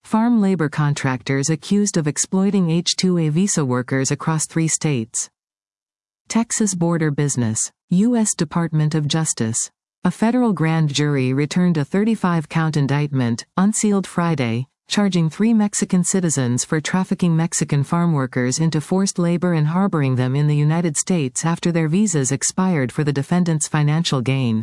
Farm labor contractors accused of exploiting H-2A visa workers across 3 states. Texas border business. U.S. Department of Justice. A federal grand jury returned a 35-count indictment, unsealed Friday, charging 3 Mexican citizens for trafficking Mexican farm workers into forced labor and harboring them in the United States after their visas expired for the defendants' financial gain.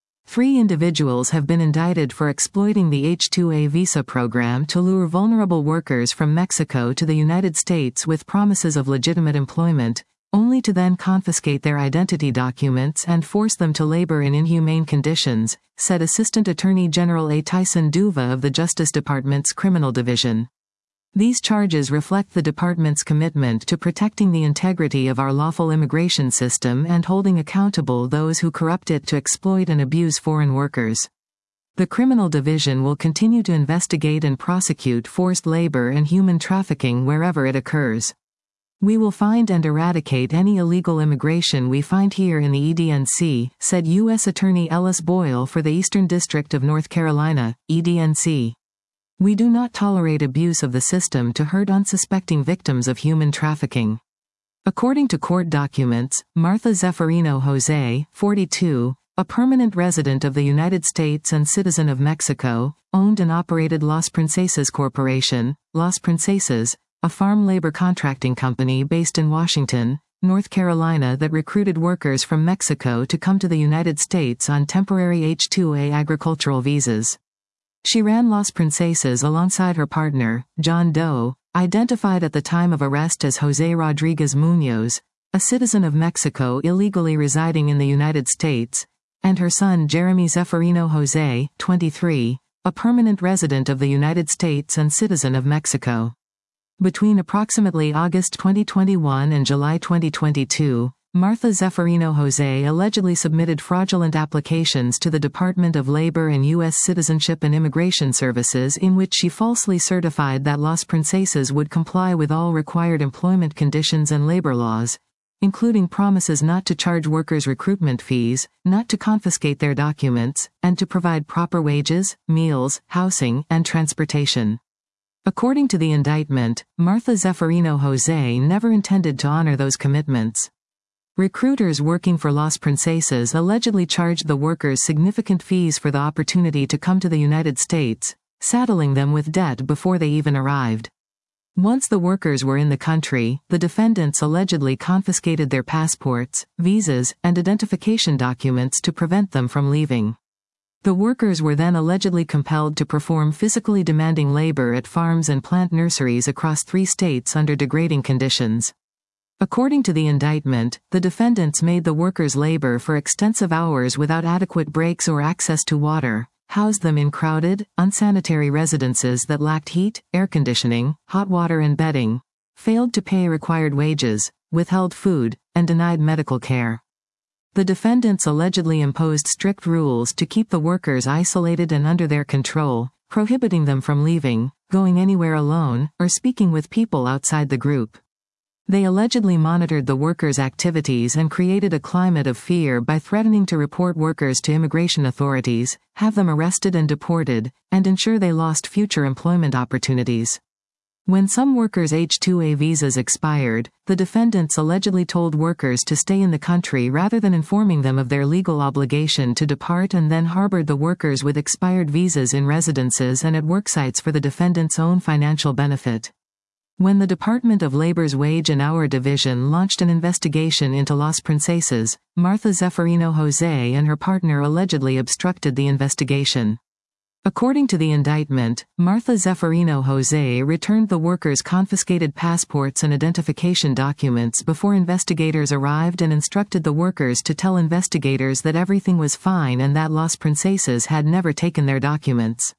3 individuals have been indicted for exploiting the H-2A visa program to lure vulnerable workers from Mexico to the United States with promises of legitimate employment, only to then confiscate their identity documents and force them to labor in inhumane conditions, said Assistant Attorney General A. Tyson Duva of the Justice Department's Criminal Division. These charges reflect the department's commitment to protecting the integrity of our lawful immigration system and holding accountable those who corrupt it to exploit and abuse foreign workers. The Criminal Division will continue to investigate and prosecute forced labor and human trafficking wherever it occurs. We will find and eradicate any illegal immigration we find here in the EDNC, said U.S. Attorney Ellis Boyle for the Eastern District of North Carolina, EDNC. We do not tolerate abuse of the system to hurt unsuspecting victims of human trafficking. According to court documents, Martha Zeffirino Jose, 42, a permanent resident of the United States and citizen of Mexico, owned and operated Las Princesas Corporation, Las Princesas, a farm labor contracting company based in Washington, North Carolina that recruited workers from Mexico to come to the United States on temporary H-2A agricultural visas. She ran Las Princesas alongside her partner, John Doe, identified at the time of arrest as Jose Rodriguez Munoz, a citizen of Mexico illegally residing in the United States, and her son Jeremy Zeffirino Jose, 23, a permanent resident of the United States and citizen of Mexico. Between approximately August 2021 and July 2022, Martha Zeffirino Jose allegedly submitted fraudulent applications to the Department of Labor and U.S. Citizenship and Immigration Services in which she falsely certified that Las Princesas would comply with all required employment conditions and labor laws, including promises not to charge workers recruitment fees, not to confiscate their documents, and to provide proper wages, meals, housing, and transportation. According to the indictment, Martha Zeffirino Jose never intended to honor those commitments. Recruiters working for Las Princesas allegedly charged the workers significant fees for the opportunity to come to the United States, saddling them with debt before they even arrived. Once the workers were in the country, the defendants allegedly confiscated their passports, visas, and identification documents to prevent them from leaving. The workers were then allegedly compelled to perform physically demanding labor at farms and plant nurseries across 3 states under degrading conditions. According to the indictment, the defendants made the workers labor for extensive hours without adequate breaks or access to water, housed them in crowded, unsanitary residences that lacked heat, air conditioning, hot water and bedding, failed to pay required wages, withheld food, and denied medical care. The defendants allegedly imposed strict rules to keep the workers isolated and under their control, prohibiting them from leaving, going anywhere alone, or speaking with people outside the group. They allegedly monitored the workers' activities and created a climate of fear by threatening to report workers to immigration authorities, have them arrested and deported, and ensure they lost future employment opportunities. When some workers' H-2A visas expired, the defendants allegedly told workers to stay in the country rather than informing them of their legal obligation to depart, and then harbored the workers with expired visas in residences and at worksites for the defendants' own financial benefit. When the Department of Labor's Wage and Hour Division launched an investigation into Las Princesas, Martha Zeffirino Jose and her partner allegedly obstructed the investigation. According to the indictment, Martha Zeffirino Jose returned the workers' confiscated passports and identification documents before investigators arrived and instructed the workers to tell investigators that everything was fine and that Las Princesas had never taken their documents.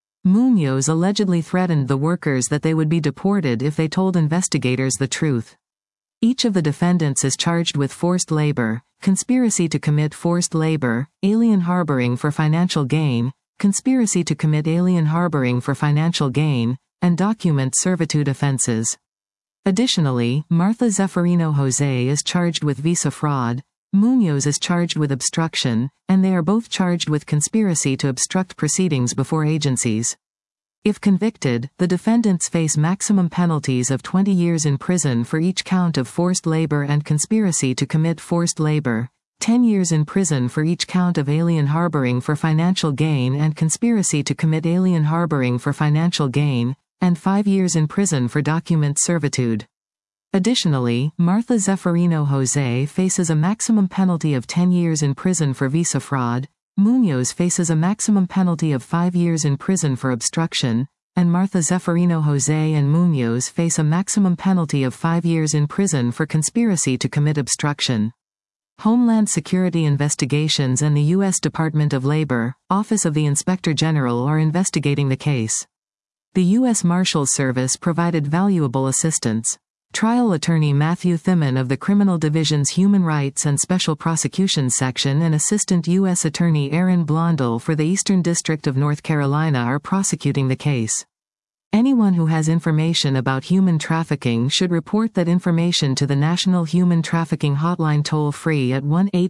Munoz allegedly threatened the workers that they would be deported if they told investigators the truth. Each of the defendants is charged with forced labor, conspiracy to commit forced labor, alien harboring for financial gain, conspiracy to commit alien harboring for financial gain, and document servitude offenses. Additionally, Martha Zeffirino Jose is charged with visa fraud, Munoz is charged with obstruction, and they are both charged with conspiracy to obstruct proceedings before agencies. If convicted, the defendants face maximum penalties of 20 years in prison for each count of forced labor and conspiracy to commit forced labor, 10 years in prison for each count of alien harboring for financial gain and conspiracy to commit alien harboring for financial gain, and 5 years in prison for document servitude. Additionally, Martha Zeffirino Jose faces a maximum penalty of 10 years in prison for visa fraud, Munoz faces a maximum penalty of 5 years in prison for obstruction, and Martha Zeffirino Jose and Munoz face a maximum penalty of 5 years in prison for conspiracy to commit obstruction. Homeland Security Investigations and the U.S. Department of Labor, Office of the Inspector General are investigating the case. The U.S. Marshals Service provided valuable assistance. Trial attorney Matthew Thiman of the Criminal Division's Human Rights and Special Prosecutions Section and Assistant U.S. Attorney Aaron Blondell for the Eastern District of North Carolina are prosecuting the case. Anyone who has information about human trafficking should report that information to the National Human Trafficking Hotline toll-free at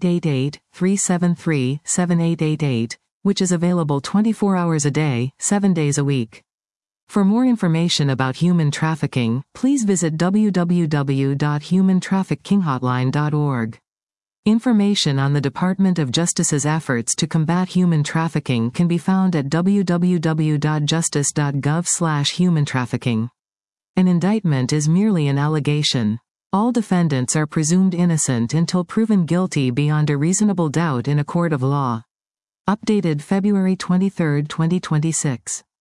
1-888-373-7888, which is available 24 hours a day, 7 days a week. For more information about human trafficking, please visit www.humantraffickinghotline.org. Information on the Department of Justice's efforts to combat human trafficking can be found at www.justice.gov/humantrafficking. An indictment is merely an allegation. All defendants are presumed innocent until proven guilty beyond a reasonable doubt in a court of law. Updated February 23, 2026.